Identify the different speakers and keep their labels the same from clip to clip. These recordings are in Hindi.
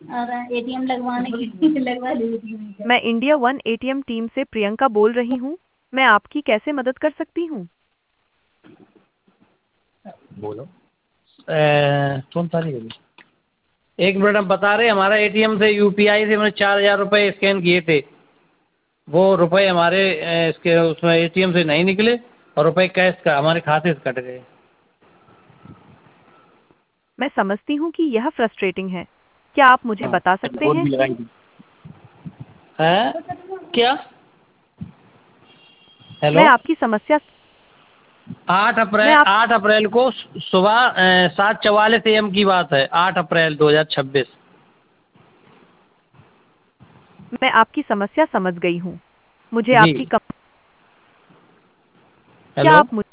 Speaker 1: और एटीएम लगवाने की लगवा लीजिए।
Speaker 2: मैं इंडिया वन एटीएम टीम से प्रियंका बोल रही हूँ। मैं आपकी कैसे मदद कर सकती हूँ?
Speaker 3: बोलो। कौन सारी है? एक मिनट, हम बता रहे हैं। हमारा एटीएम से यूपीआई से मैंने 4000 रुपये स्कैन किए थे। वो रुपए हमारे इसके उसमें एटीएम से नहीं निकले और रुपए कैश का हमारे खाते से कट गए।
Speaker 2: मैं समझती हूँ कि यह फ्रस्ट्रेटिंग है। क्या आप मुझे
Speaker 3: हाँ,
Speaker 2: बता सकते
Speaker 3: बोर्ड
Speaker 2: हैं
Speaker 3: भी लगाई
Speaker 2: कि
Speaker 3: थी। है क्या?
Speaker 2: मैं
Speaker 3: हेलो।
Speaker 2: आपकी समस्या
Speaker 3: 8 अप्रैल को सुबह 7:44 AM की बात है। 8 अप्रैल 2026।
Speaker 2: मैं आपकी समस्या समझ गई हूँ। मुझे
Speaker 3: जी।
Speaker 2: आपकी क्या
Speaker 3: हेलो।
Speaker 2: आप मुझे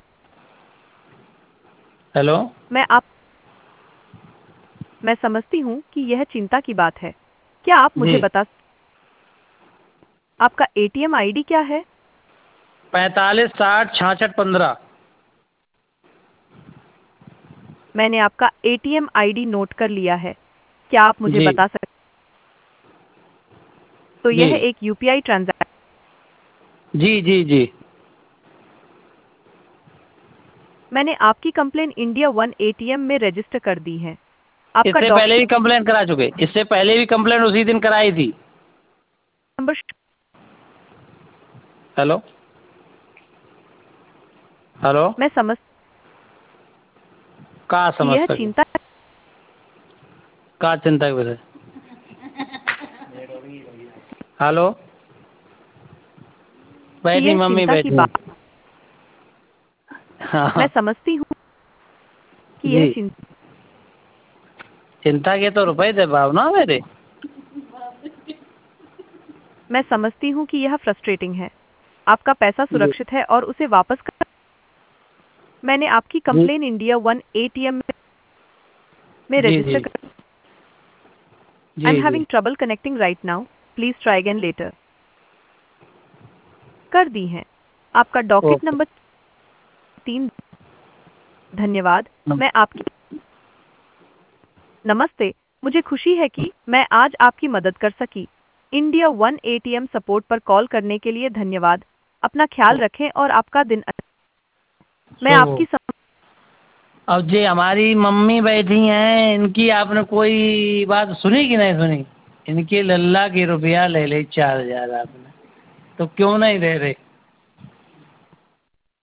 Speaker 3: हेलो।
Speaker 2: मैं आप मैं समझती हूँ कि यह चिंता की बात है। क्या आप मुझे
Speaker 3: जी।
Speaker 2: बता आपका एटीएम आईडी क्या है?
Speaker 3: 45 60 66 15।
Speaker 2: मैंने आपका एटीएम आईडी नोट कर लिया है। क्या आप मुझे
Speaker 3: जी।
Speaker 2: बता सकते तो
Speaker 3: जी।
Speaker 2: यह एक यूपीआई ट्रांजैक्शन
Speaker 3: जी। जी। जी।
Speaker 2: मैंने आपकी कंप्लेन इंडिया वन एटीएम में रजिस्टर कर दी है। आपका
Speaker 3: इससे पहले भी
Speaker 2: डॉक्यूमेंट
Speaker 3: कंप्लेंट करा चुके। इससे पहले भी कंप्लेंट उसी दिन कराई थी।
Speaker 2: Number
Speaker 3: hello. हेलो।
Speaker 2: मैं समझ
Speaker 3: कहाँ
Speaker 2: कि
Speaker 3: समझ
Speaker 2: यह
Speaker 3: सके?
Speaker 2: चिंता
Speaker 3: कहाँ चिंता की वजह? हेलो।
Speaker 2: कि
Speaker 3: बैठी
Speaker 2: यह
Speaker 3: मम्मी
Speaker 2: चिंता की
Speaker 3: बैठी।
Speaker 2: बात
Speaker 3: हाँ
Speaker 2: मैं
Speaker 3: हाँ।
Speaker 2: समझती हूँ कि
Speaker 3: जी।
Speaker 2: यह चिंता
Speaker 3: चिंता के तो रुपए थे भावना मेरे।
Speaker 2: मैं समझती हूँ कि यह फ्रस्ट्रेटिंग है। आपका पैसा
Speaker 3: जी।
Speaker 2: सुरक्षित है और उसे वापस कर मैंने आपकी
Speaker 3: जी।
Speaker 2: कंप्लेन इंडिया वन एटीएम में
Speaker 3: जी।
Speaker 2: रजिस्टर
Speaker 3: जी।
Speaker 2: कर आई एम
Speaker 3: जी। जी।
Speaker 2: Having trouble connecting right now. Please try again later कर दी है। आपका डॉकेट
Speaker 3: ओके।
Speaker 2: नंबर 3 धन्यवाद। मैं आपकी नमस्ते। मुझे खुशी है कि मैं आज आपकी मदद कर सकी। इंडिया वन एटीएम सपोर्ट पर कॉल करने के लिए धन्यवाद। अपना ख्याल रखें और आपका दिन मैं
Speaker 3: सो
Speaker 2: आपकी
Speaker 3: अब जे हमारी मम्मी बैठी हैं, इनकी आपने कोई बात सुनी कि नहीं सुनी? इनके लल्ला की रुपया ले ले 4000 आपने, तो क्यों नहीं दे रहे?